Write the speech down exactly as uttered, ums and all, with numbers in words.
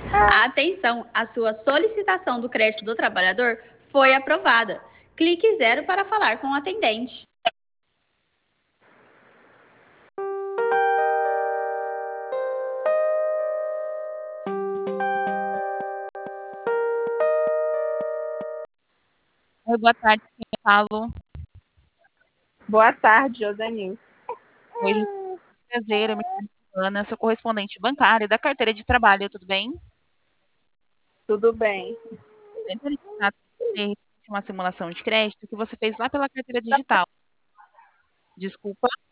Atenção, a sua solicitação do crédito do trabalhador foi aprovada. Clique zero para falar com o atendente. Oi, boa tarde, quem eu falo? Boa tarde, Josenil. Oi, prazer, eu me chamo Ana, sou correspondente bancária da carteira de trabalho, tudo bem? Tudo bem. Entrando em contato com você, uma simulação de crédito que você fez lá pela carteira digital. Desculpa.